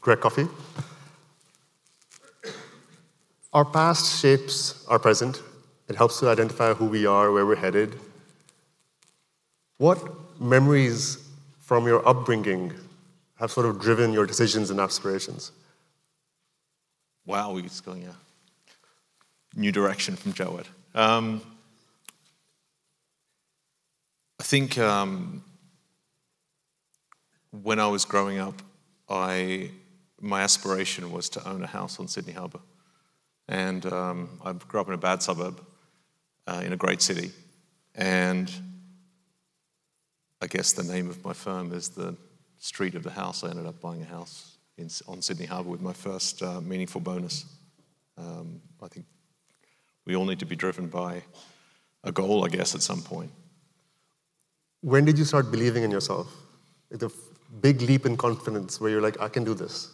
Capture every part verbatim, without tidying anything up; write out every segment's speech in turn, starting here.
Greg Coffey. Our past shapes our present. It helps to identify who we are, where we're headed. What memories from your upbringing have sort of driven your decisions and aspirations? Wow, we're just going a new direction from Jawed. Um, I think um, when I was growing up, I my aspiration was to own a house on Sydney Harbour. And um, I grew up in a bad suburb, uh, in a great city. And I guess the name of my firm is the street of the house. I ended up buying a house in, on Sydney Harbour with my first uh, meaningful bonus. Um, I think we all need to be driven by a goal, I guess, at some point. When did you start believing in yourself? Like the big leap in confidence where you're like, I can do this.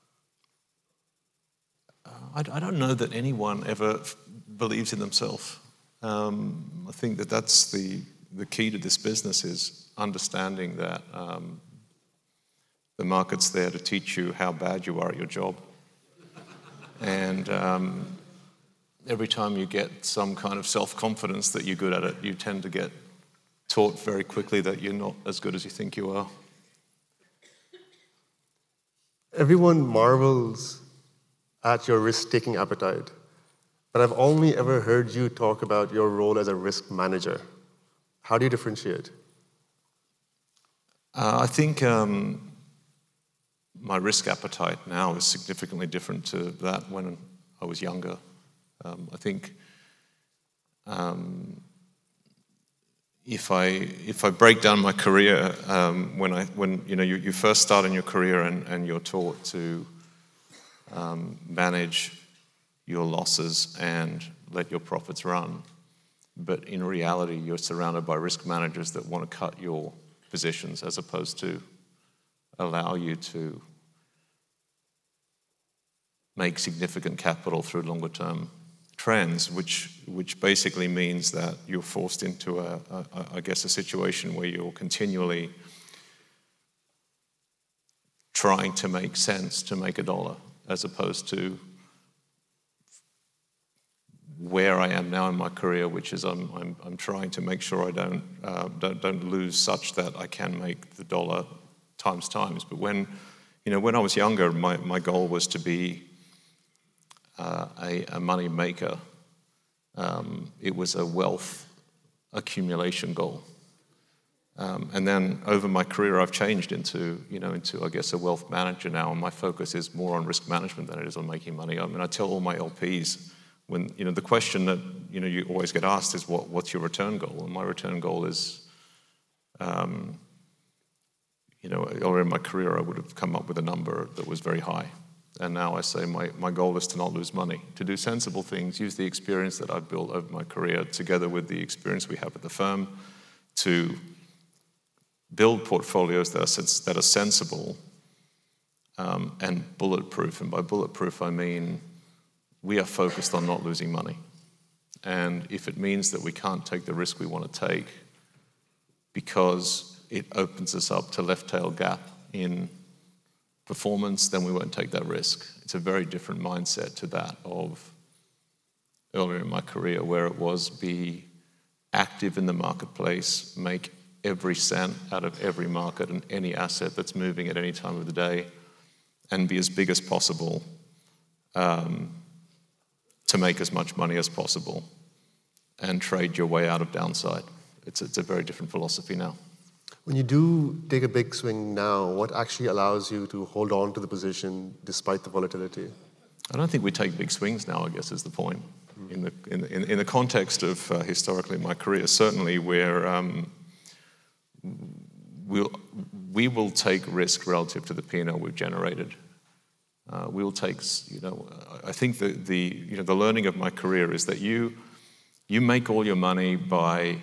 Uh, I, I don't know that anyone ever f- believes in themselves. Um, I think that that's the, the key to this business is understanding that um, the market's there to teach you how bad you are at your job. And um, every time you get some kind of self-confidence that you're good at it, you tend to get taught very quickly that you're not as good as you think you are. Everyone marvels at your risk-taking appetite, but I've only ever heard you talk about your role as a risk manager. How do you differentiate? Uh, I think um, my risk appetite now is significantly different to that when I was younger. Um, I think um, if I if I break down my career, um, when I when you know you, you first start in your career and, and you're taught to um, manage your losses and let your profits run, but in reality you're surrounded by risk managers that want to cut your positions as opposed to allow you to make significant capital through longer term trends, which which basically means that you're forced into a, a, a I guess a situation where you're continually trying to make sense to make a dollar, as opposed to where I am now in my career, which is I'm I'm, I'm trying to make sure I don't, uh, don't don't lose such that I can make the dollar times times. But when you know when I was younger, my, my goal was to be uh, a, a money maker. Um, it was a wealth accumulation goal. Um, and then over my career, I've changed into, you know, into I guess a wealth manager now, and my focus is more on risk management than it is on making money. I mean, I tell all my L Ps when you know the question that you know you always get asked is what what's your return goal? And my return goal is, um, you know, earlier in my career, I would have come up with a number that was very high. And now I say my, my goal is to not lose money, to do sensible things, use the experience that I've built over my career together with the experience we have at the firm to build portfolios that are, sens- that are sensible um, and bulletproof. And by bulletproof, I mean we are focused on not losing money. And if it means that we can't take the risk we want to take because it opens us up to left-tail gap in performance, then we won't take that risk. It's a very different mindset to that of earlier in my career, where it was be active in the marketplace, make every cent out of every market and any asset that's moving at any time of the day, and be as big as possible um, to make as much money as possible and trade your way out of downside. It's, it's a very different philosophy now. When you do take a big swing now, what actually allows you to hold on to the position despite the volatility? I don't think we take big swings now, I guess, is the point. Mm. In the in, in, in the context of uh, historically my career, certainly where um, we'll, we will take risk relative to the P and L we've generated. Uh, we'll take, you know, I think the, the you know the learning of my career is that you you make all your money by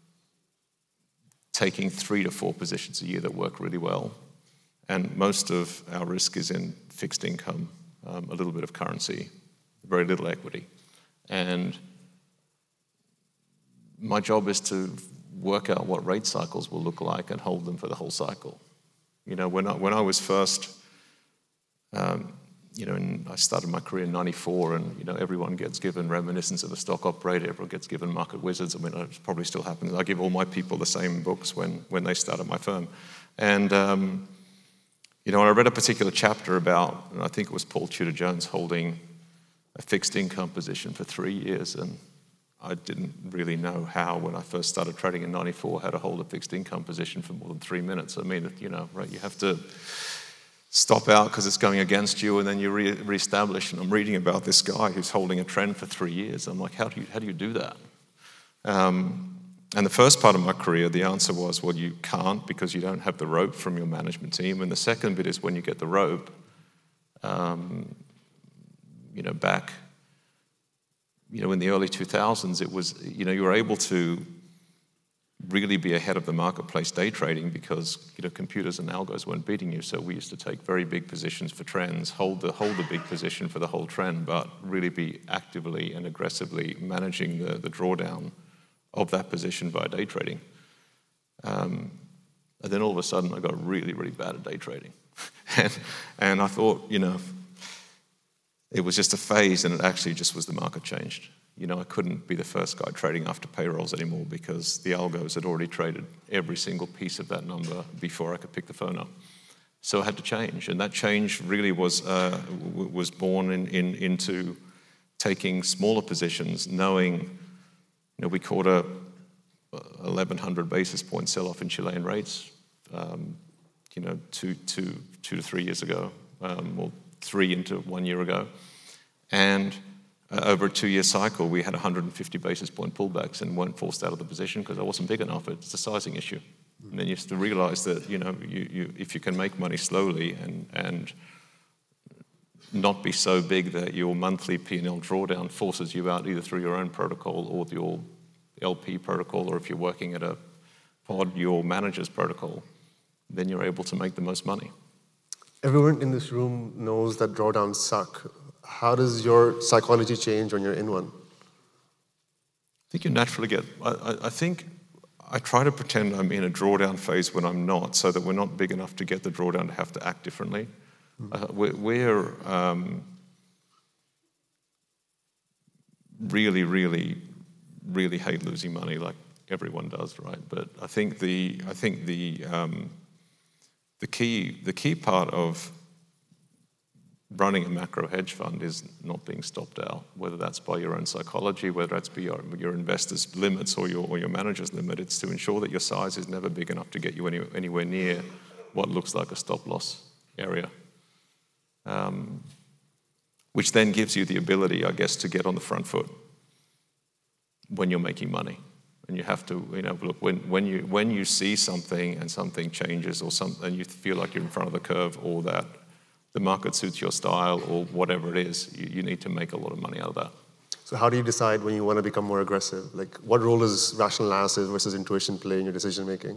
taking three to four positions a year that work really well. And most of our risk is in fixed income, um, a little bit of currency, very little equity. And my job is to work out what rate cycles will look like and hold them for the whole cycle. You know, when I, when I was first um, you know, and I started my career in ninety-four, and you know, everyone gets given Reminiscence of a Stock Operator. Everyone gets given Market Wizards. I mean, it probably still happens. I give all my people the same books when when they start at my firm, and um, you know, I read a particular chapter about, and I think it was Paul Tudor Jones holding a fixed income position for three years, and I didn't really know how, when I first started trading in ninety-four, how to hold a fixed income position for more than three minutes. I mean, you know, right, you have to stop out because it's going against you, and then you re- reestablish. And I'm reading about this guy who's holding a trend for three years. I'm like, how do you how do you do that? Um, and the first part of my career, the answer was, well, you can't, because you don't have the rope from your management team. And the second bit is, when you get the rope, um, you know, back, you know, in the early two thousands, it was, you know, you were able to really be ahead of the marketplace day trading because, you know, computers and algos weren't beating you. So we used to take very big positions for trends, hold the hold the big position for the whole trend, but really be actively and aggressively managing the, the drawdown of that position via day trading. Um, and then all of a sudden I got really, really bad at day trading. and, and I thought, you know, it was just a phase, and it actually just was the market changed. You know, I couldn't be the first guy trading after payrolls anymore because the algos had already traded every single piece of that number before I could pick the phone up. So I had to change, and that change really was uh, w- was born in, in, into taking smaller positions, knowing, you know, we caught a eleven hundred basis point sell-off in Chilean rates, um, you know, two, two, two to three years ago, um, or three into one year ago, and uh, over a two-year cycle, we had one hundred fifty basis point pullbacks and weren't forced out of the position because I wasn't big enough. It's a sizing issue. Mm-hmm. And then you have to realize that, you know, you, you, if you can make money slowly and and not be so big that your monthly P and L drawdown forces you out either through your own protocol or your L P protocol, or if you're working at a pod, your manager's protocol, then you're able to make the most money. Everyone in this room knows that drawdowns suck. How does your psychology change when you're in one? I think you naturally get, I, I, I think I try to pretend I'm in a drawdown phase when I'm not, so that we're not big enough to get the drawdown to have to act differently. Mm-hmm. Uh, we're we're um, really, really, really hate losing money, like everyone does, right? But I think the I think the um, the key the key part of running a macro hedge fund is not being stopped out, whether that's by your own psychology, whether that's by your, your investors' limits or your or your manager's limit. It's to ensure that your size is never big enough to get you any, anywhere near what looks like a stop loss area, um, which then gives you the ability, I guess, to get on the front foot when you're making money. And you have to, you know, look, when, when you when you see something and something changes, or something, and you feel like you're in front of the curve, or that the market suits your style, or whatever it is, you, you need to make a lot of money out of that. So how do you decide when you want to become more aggressive? Like, what role does rational analysis versus intuition play in your decision making?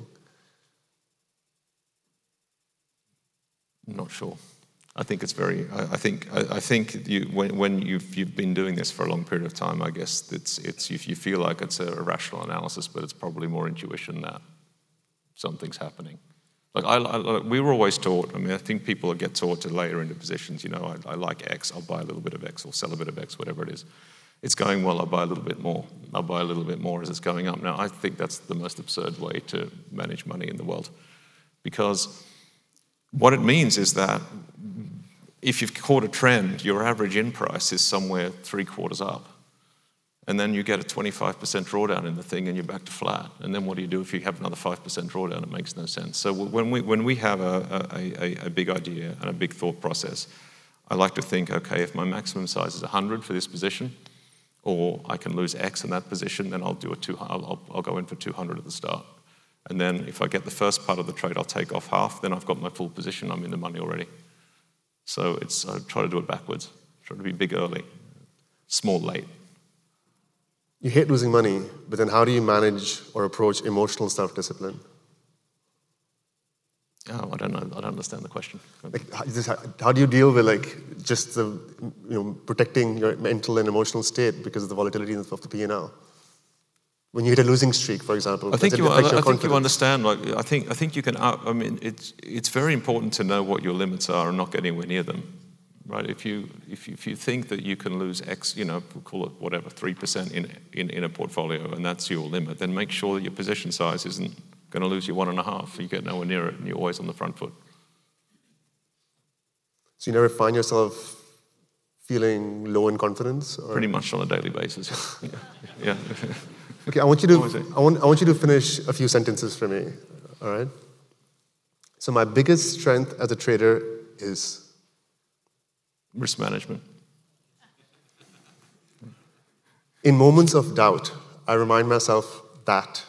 I'm not sure. I think it's very. I, I think. I, I think you when when you've you've been doing this for a long period of time, I guess it's it's you, you feel like it's a, a rational analysis, but it's probably more intuition that something's happening. Like I, I, we were always taught. I mean, I think people get taught to layer into positions. You know, I, I like X. I'll buy a little bit of X, or sell a bit of X, whatever it is. It's going well. I'll buy a little bit more. I'll buy a little bit more as it's going up. Now, I think that's the most absurd way to manage money in the world, because what it means is that if you've caught a trend, your average in price is somewhere three quarters up. And then you get a twenty-five percent drawdown in the thing and you're back to flat. And then what do you do if you have another five percent drawdown? It makes no sense. So when we when we have a, a, a big idea and a big thought process, I like to think, okay, if my maximum size is one hundred for this position, or I can lose X in that position, then I'll do a two, I'll, I'll go in for two hundred at the start. And then if I get the first part of the trade, I'll take off half, then I've got my full position, I'm in the money already. So it's I try to do it backwards. Try to be big early, small late. You hate losing money, but then how do you manage or approach emotional self-discipline? Oh, I don't know. I don't understand the question. Like, how, how do you deal with like just the you know protecting your mental and emotional state because of the volatility of the P and L? When you hit a losing streak, for example, I think you. I, I think you understand. Like, I think. I think you can. I mean, it's it's very important to know what your limits are and not get anywhere near them. right? If you if you, if you think that you can lose X, you know, we'll call it whatever, three percent in, in in a portfolio, and that's your limit, then make sure that your position size isn't going to lose you one and a half. You get nowhere near it, and you're always on the front foot. So you never find yourself feeling low in confidence? Or? Pretty much on a daily basis. Yeah. yeah. Okay, I want you to I want I want you to finish a few sentences for me. All right. So my biggest strength as a trader is risk management. In moments of doubt, I remind myself that.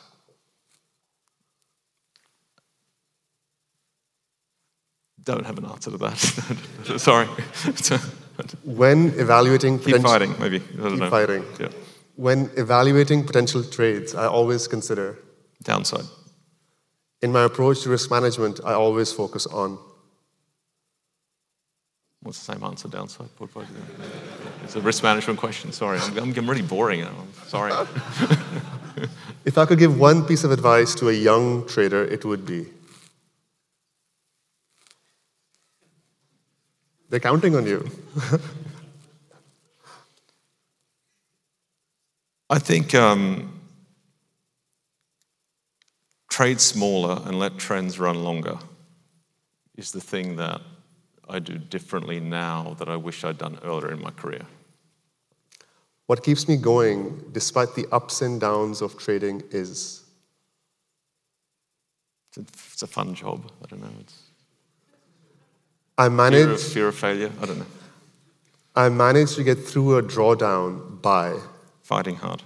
Don't have an answer to that. Sorry. When evaluating keep fighting, maybe. I don't keep know. fighting. Yeah. When evaluating potential trades, I always consider downside. In my approach to risk management, I always focus on. What's the same answer? Downside. It's a risk management question. Sorry, I'm, I'm getting really boring now. I'm sorry. If I could give one piece of advice to a young trader, it would be. They're counting on you. I think um, trade smaller and let trends run longer is the thing that I do differently now that I wish I'd done earlier in my career. What keeps me going, despite the ups and downs of trading, is? It's a, it's a fun job. I don't know. It's I manage. Fear of, fear of failure. I don't know. I managed to get through a drawdown by fighting hard,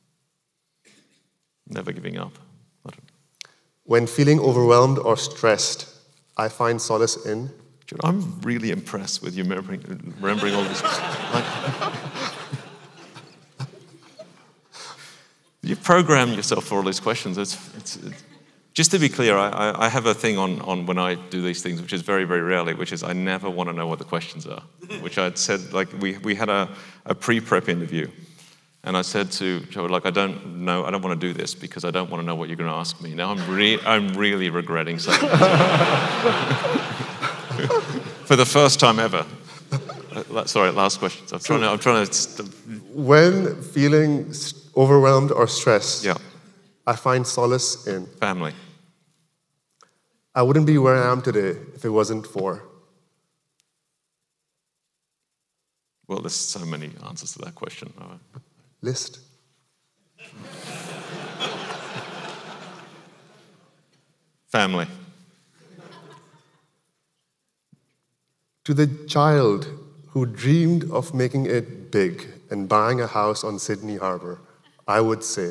never giving up. I don't know. When feeling overwhelmed or stressed, I find solace in. I'm really impressed with you remembering, remembering all this. Like, you program yourself for all these questions. It's, it's, it's, just to be clear, I, I have a thing on, on when I do these things, which is very, very rarely, which is I never want to know what the questions are. Which I'd said, like, we, we had a, a pre-prep interview, and I said to Joe, like, I don't know, I don't want to do this because I don't want to know what you're going to ask me. Now I'm, re- I'm really regretting saying for the first time ever. Uh, sorry, last question. I'm trying to. I'm trying to. St- when feeling overwhelmed or stressed, yeah. I find solace in family. I wouldn't be where I am today if it wasn't for. Well, there's so many answers to that question. List. Family. To the child who dreamed of making it big and buying a house on Sydney Harbour, I would say.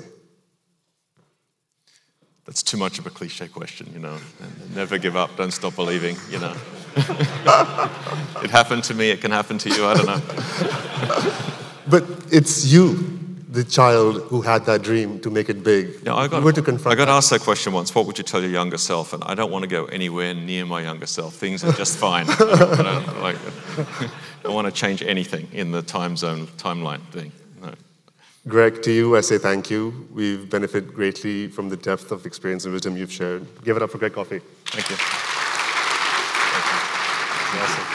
That's too much of a cliche question, you know. Never give up, don't stop believing, you know. It happened to me, it can happen to you, I don't know. But it's you, the child, who had that dream to make it big. Yeah, I got, you were to confront I got that. asked that question once, what would you tell your younger self? And I don't want to go anywhere near my younger self. Things are just fine. I don't, like, I don't want to change anything in the time zone, timeline thing. No. Greg, to you, I say thank you. We've benefited greatly from the depth of experience and wisdom you've shared. Give it up for Greg Coffey. Thank you. Thank you. Awesome.